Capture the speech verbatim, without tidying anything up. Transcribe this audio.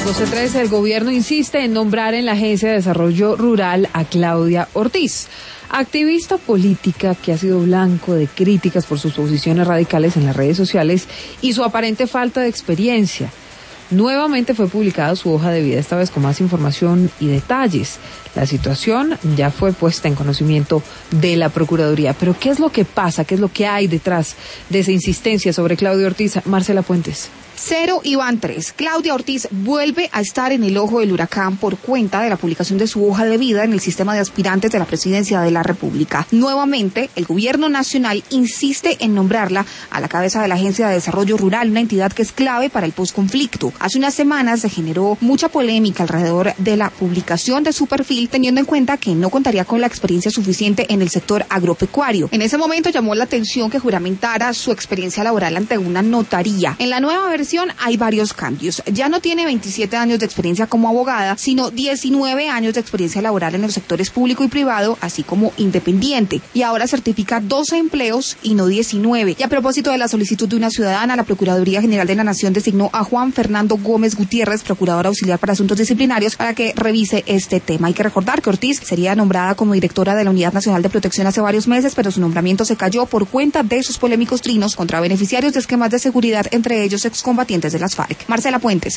doce trece, el gobierno insiste en nombrar en la Agencia de Desarrollo Rural a Claudia Ortiz, activista política que ha sido blanco de críticas por sus posiciones radicales en las redes sociales y su aparente falta de experiencia. Nuevamente fue publicada su hoja de vida, esta vez con más información y detalles. La situación ya fue puesta en conocimiento de la Procuraduría. Pero ¿qué es lo que pasa? ¿Qué es lo que hay detrás de esa insistencia sobre Claudia Ortiz? Marcela Puentes. Cero y van tres. Claudia Ortiz vuelve a estar en el ojo del huracán por cuenta de la publicación de su hoja de vida en el sistema de aspirantes de la presidencia de la República. Nuevamente, el gobierno nacional insiste en nombrarla a la cabeza de la Agencia de Desarrollo Rural, una entidad que es clave para el posconflicto. Hace unas semanas se generó mucha polémica alrededor de la publicación de su perfil, teniendo en cuenta que no contaría con la experiencia suficiente en el sector agropecuario. En ese momento llamó la atención que juramentara su experiencia laboral ante una notaría. En la nueva versión hay varios cambios. Ya no tiene veintisiete años de experiencia como abogada, sino diecinueve años de experiencia laboral en los sectores público y privado, así como independiente. Y ahora certifica doce empleos y no diecinueve. Y a propósito de la solicitud de una ciudadana, la Procuraduría General de la Nación designó a Juan Fernando Gómez Gutiérrez, procurador auxiliar para asuntos disciplinarios, para que revise este tema. Hay que recordar que Ortiz sería nombrada como directora de la Unidad Nacional de Protección hace varios meses, pero su nombramiento se cayó por cuenta de sus polémicos trinos contra beneficiarios de esquemas de seguridad, entre ellos excombatientes de las FARC. Marcela Puentes.